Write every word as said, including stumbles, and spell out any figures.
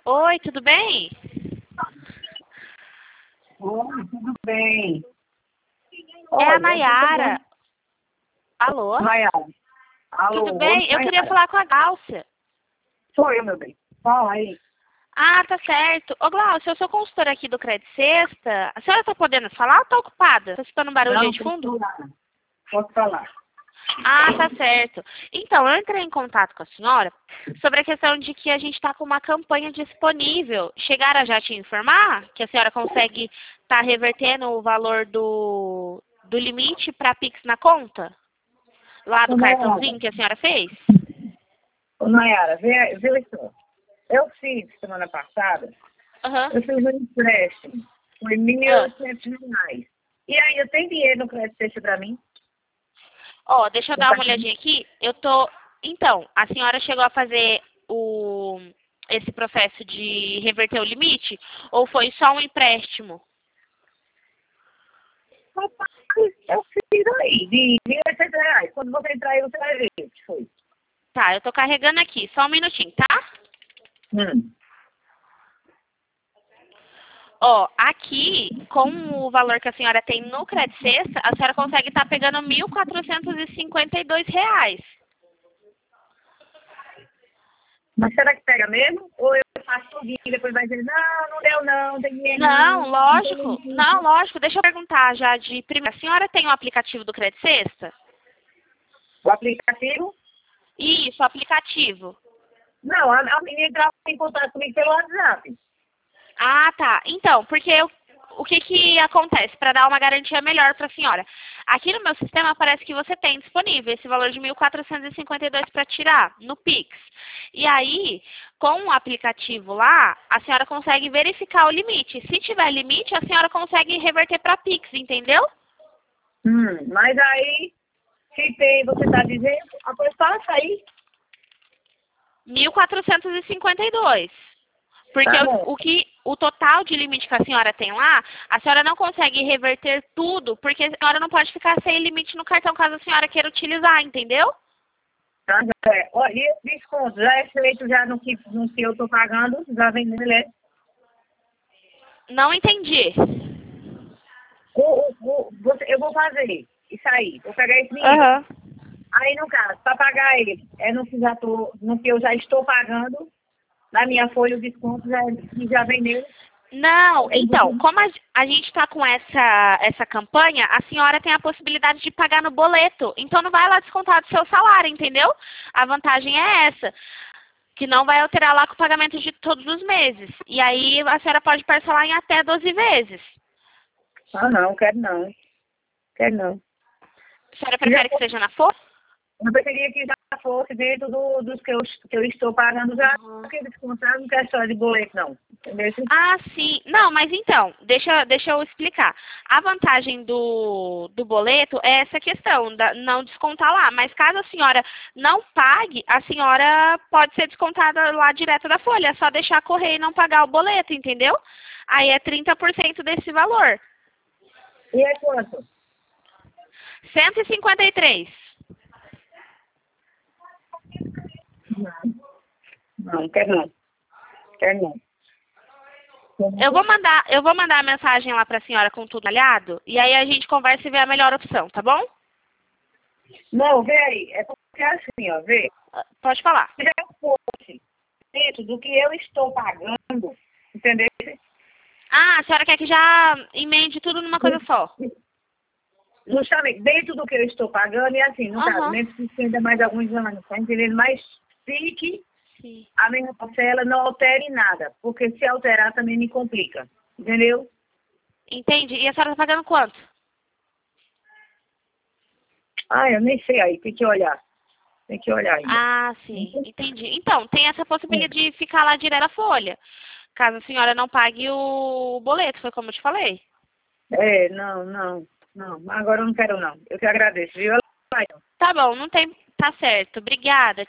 Oi, tudo bem? Oi, tudo bem? É a Olha, Nayara. eu Alô? tô Nayara. Tudo Alô, oi, bem? Eu queria Nayara. falar com a Gláucia. Sou eu, meu bem. Fala aí. Ah, tá certo. Ô, Gláucia, eu sou consultora aqui do Credit Sexta. A senhora tá podendo falar ou tá ocupada? Tá escutando um barulho aí Não, de posso fundo? falar. Posso falar. Ah, tá certo. Então, eu entrei em contato com a senhora sobre a questão de que a gente está com uma campanha disponível. Chegaram a já te informar que a senhora consegue estar revertendo o valor do, do limite para Pix na conta? Lá do Ô, Nayara, cartãozinho que a senhora fez? ô, Nayara, vê, vê só. Eu fiz, semana passada, Aham. eu fiz um empréstimo. Foi mil e Ah. oitocentos reais. E aí, eu tenho dinheiro no crédito Sexta pra mim? Ó, deixa eu Eu dar uma paguei. olhadinha aqui. Eu tô. Então, a senhora chegou a fazer o esse processo de reverter o limite? Ou foi só um empréstimo? Rapaz, eu fiz aí, de mil e oitocentos reais. Quando você entrar aí, você vai ver o que foi. Tá, eu tô carregando aqui. Só um minutinho, tá? Hum. Ó, aqui, com o valor que a senhora tem no Credit Sexta, a senhora consegue estar pegando mil quatrocentos e cinquenta e dois reais. Mas será que pega mesmo? Ou eu faço tudinho e depois vai dizer, não, não deu não, não tem dinheiro não, Não, não tem lógico. Não, limite. lógico. Deixa eu perguntar já de primeira. A senhora tem o aplicativo do Credit Sexta? O aplicativo? Isso, o aplicativo. Não, a, a menina entrava em contato comigo pelo WhatsApp. Ah, tá. Então, porque eu, o que que acontece para dar uma garantia melhor para a senhora? Aqui no meu sistema parece que você tem disponível esse valor de mil quatrocentos e cinquenta e dois para tirar no Pix. E aí, com o aplicativo lá, a senhora consegue verificar o limite. Se tiver limite, a senhora consegue reverter para Pix, entendeu? Hum, mas aí, se tem, você está dizendo, a coisa passa aí. mil quatrocentos e cinquenta e dois. Porque Tá o, bom. o que o total de limite que a senhora tem lá, a senhora não consegue reverter tudo, porque a senhora não pode ficar sem limite no cartão caso a senhora queira utilizar, entendeu? Tá, já é. Olha, e esse desconto já é feito já no que, no que eu estou pagando, já vem nele. É. Não entendi. O, o, o, você, eu vou fazer isso aí, vou pegar esse dinheiro. Aham. Aí, no caso, para pagar ele, é no que, já tô, no que eu já estou pagando, na minha folha o desconto já, que já vem nele. Não, É então, igual- como a, a gente está com essa, essa campanha, a senhora tem a possibilidade de pagar no boleto. Então não vai lá descontar do seu salário, entendeu? A vantagem é essa, que não vai alterar lá com o pagamento de todos os meses. E aí a senhora pode parcelar em até doze vezes. Ah, não, quero não. Quero não. A senhora Se já prefere que for- seja na folha? Eu preferia que já fosse dentro do, dos que eu, que eu estou pagando já, Uhum. porque descontar não quer só de boleto, não. Entendeu? Ah, sim. Não, mas então, deixa, deixa eu explicar. A vantagem do, do boleto é essa questão, da, não descontar lá. Mas caso a senhora não pague, a senhora pode ser descontada lá direto da folha. É só deixar correr e não pagar o boleto, entendeu? Aí é trinta por cento desse valor. E é quanto? cento e cinquenta e três. Não, não, quero não. Quero não. Eu vou mandar, eu vou mandar a mensagem lá para a senhora com tudo olhado e aí a gente conversa e vê a melhor opção, tá bom? Não, vê aí. É porque assim, ó, vê. Ah, pode falar. Se já fosse dentro do que eu estou pagando, entendeu? Ah, a senhora quer que já emende tudo numa coisa só? Justamente, dentro do que eu estou pagando, e assim, no caso, Aham. mesmo que estenda mais alguns anos, tá entendendo? Mas fique Sim. a mesma parcela, não altere nada, porque se alterar também me complica, entendeu? Entendi. E a senhora tá pagando quanto? Ah, eu nem sei aí, tem que olhar, tem que olhar ainda. Ah, sim. Entendi. Então, tem essa possibilidade de ficar lá direto na folha. Caso a senhora não pague o boleto, foi como eu te falei. É, não, não, não, agora eu não quero não, eu que agradeço, viu? Tá bom, não tem. Tá certo. Obrigada.